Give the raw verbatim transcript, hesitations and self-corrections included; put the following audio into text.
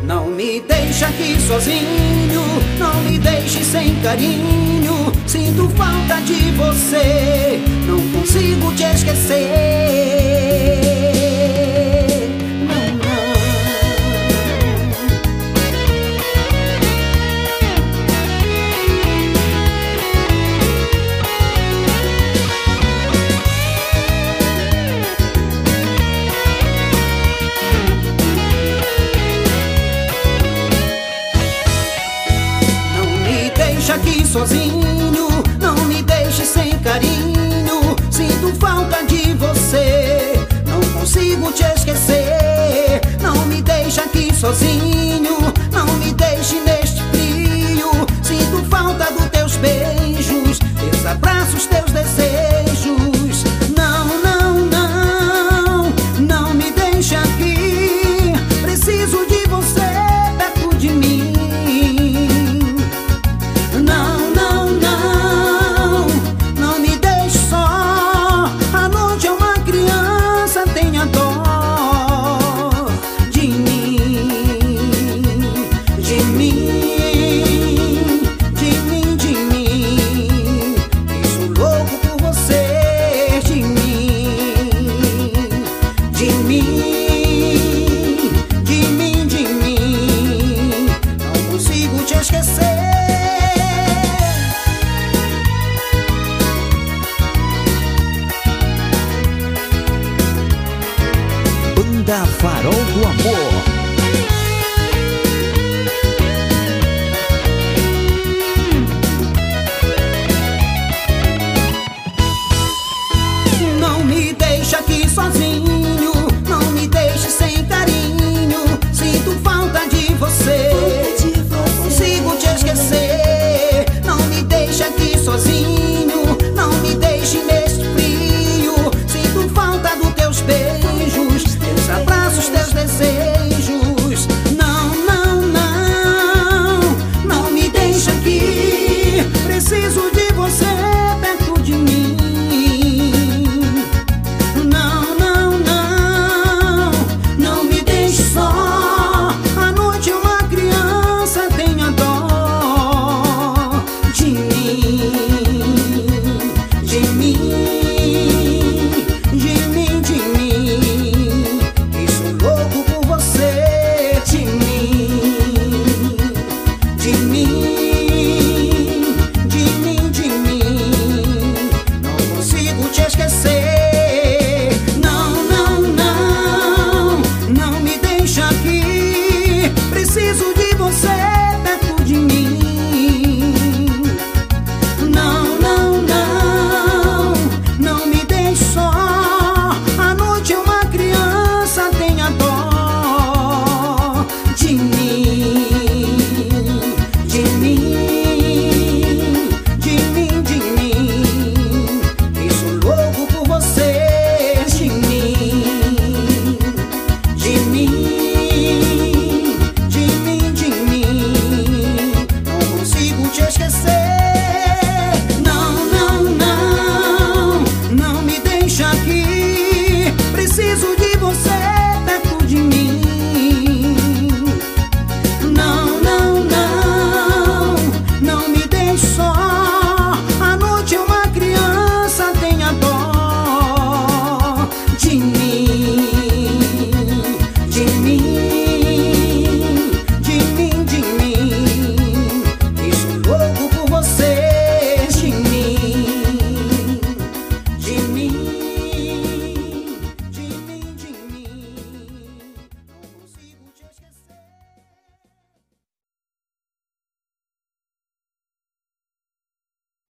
Não me deixa aqui sozinho, não me deixe sem carinho. Sinto falta de você, não consigo te esquecer. Não, deixa aqui sozinho, não me deixe sem carinho. Sinto falta de você, não consigo te esquecer. Não me deixa aqui sozinho, não me deixe neste frio. Sinto falta dos teus beijos, teus abraços, teus desejos. Não, não, não, não me deixa aqui. Preciso de você perto de mim. Banda Farol do Amor.